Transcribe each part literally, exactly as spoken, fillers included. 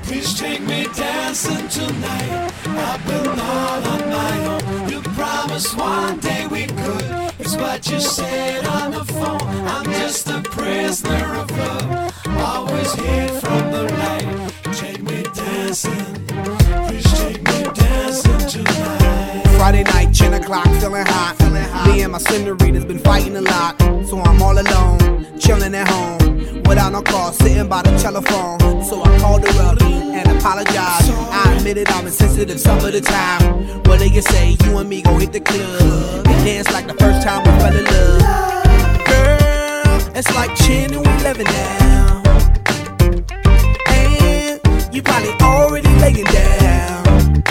Please take me dancing tonight. I've been all on my own. You promised one day we could. It's what you said on the phone. I'm just a prisoner of love, always hid from the light. Take me dancing. Please take me dancing tonight. Friday night, ten o'clock, feeling hot. Feeling hot. Me and my senoritas been fighting a lot, so I'm all alone, chilling at home, without no call, sitting by the telephone. So I called her up and apologized. I admitted I'm insensitive some of the time. Well, they can say you and me gon' hit the club and dance like the first time we fell in love. Girl, it's like ten and eleven now, and you probably already laying down.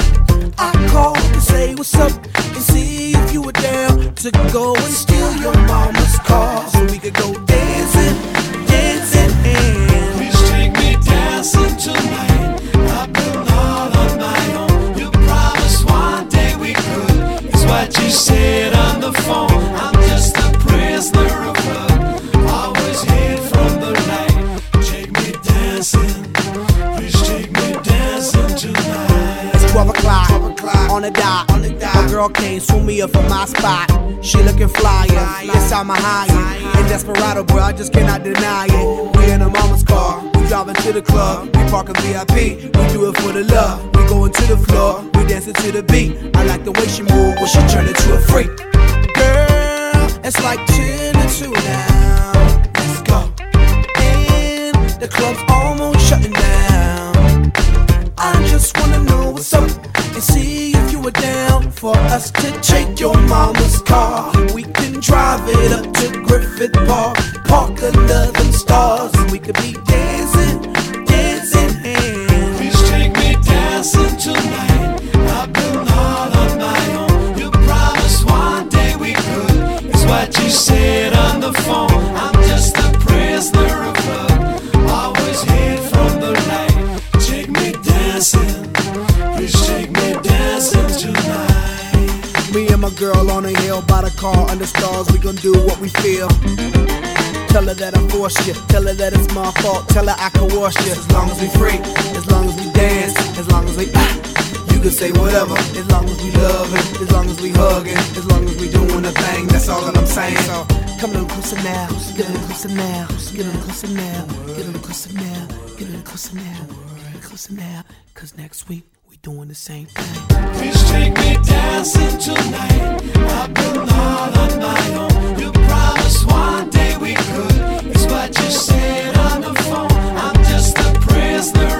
I called to say what's up and see if you were down to go and steal your mama's car so we could go dancing, dancing. And please take me dancing tonight. I've been all on my own. You promised one day we could. It's what you said on the phone. I'm just a prisoner of love, always hid from the light. Take me dancing. Please take me dancing tonight. it's twelve o'clock on the dot. On the dot. My girl came, swoop me up from my spot. She looking flyer, inside my Hyatt. In Desperado, bro, I just cannot deny it. We in a mama's car, we driving to the club. We parking V I P, we do it for the love. We going to the floor, we dancing to the beat. I like the way she move when she turn into a freak. Girl, it's like ten to two now. Let's go. And the club's almost shutting down. I just wanna know what's up and see if you were down for us to take your mama's car. We can drive it up to Griffith Park, park under them stars, and we could be dancing, dancing. And please take me dancing tonight. I've been all on my own. You promised one day we could. It's what you said on the phone. I'm just a prisoner of love, always hid from the light. Take me dancing. Please take me dancing tonight. me and my girl on a hill by the car under stars, we gon' do what we feel. Tell her that I forced you, tell her that it's my fault, tell her I can wash you. As long as we free, as long as we dance, as long as we ah, you can say whatever. As long as we loving, as long as we hugging, as long as we doing a thing, that's all that I'm saying. So come a little closer now, get a little closer now, get a little closer now, get a little closer now, get a little closer now, get a little closer now, cause next week we doing the same thing. Please take me dancing tonight. I've been all on my own. You promised one day we could. It's what you said on the phone. I'm just a prisoner